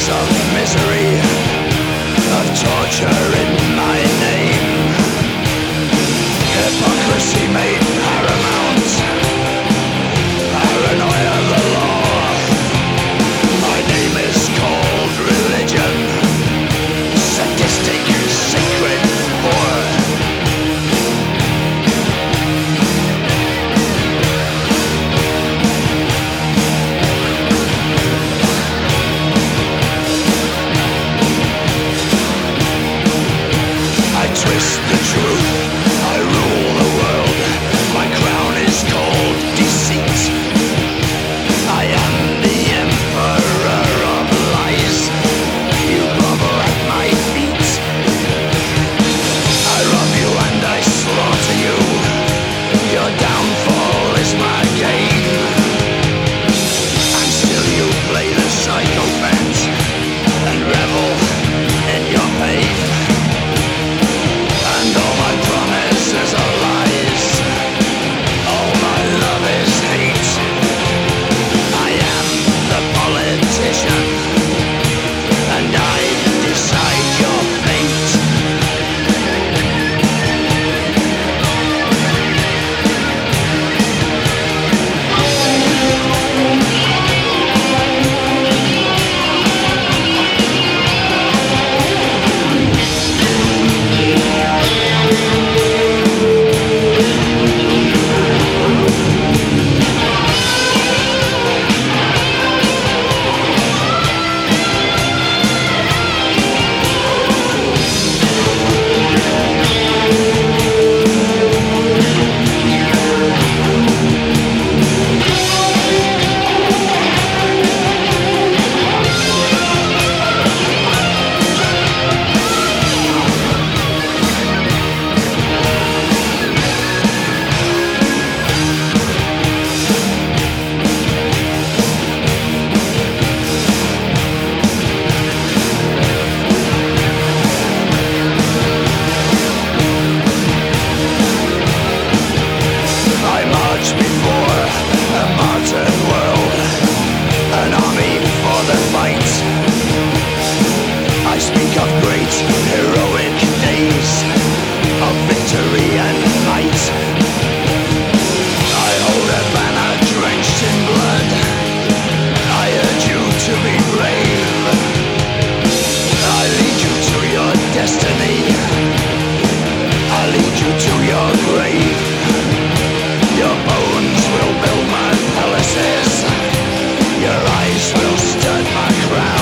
of misery, of torture in my name. Hypocrisy made paramount, paranoia the law. My name is called religion, sadistic, sacred whore. I twist the truth, I rule the world. My crown is called deceit. I am the emperor of lies. You grovel at my feet. I rob you and I slaughter you. Your downfall is my gain. And still you play the psychopath and revel in your pain. And all my promises are lies. All my love is hate. I am the politician, and I decide your fate. I march before a martyred world, an army for the fight. I speak of great heroic days, of victory and might. I hold a banner drenched in blood. I urge you to be brave. I lead you to your destiny. I lead you to your grave. Your bones will build my palaces. Your eyes will stud my crown.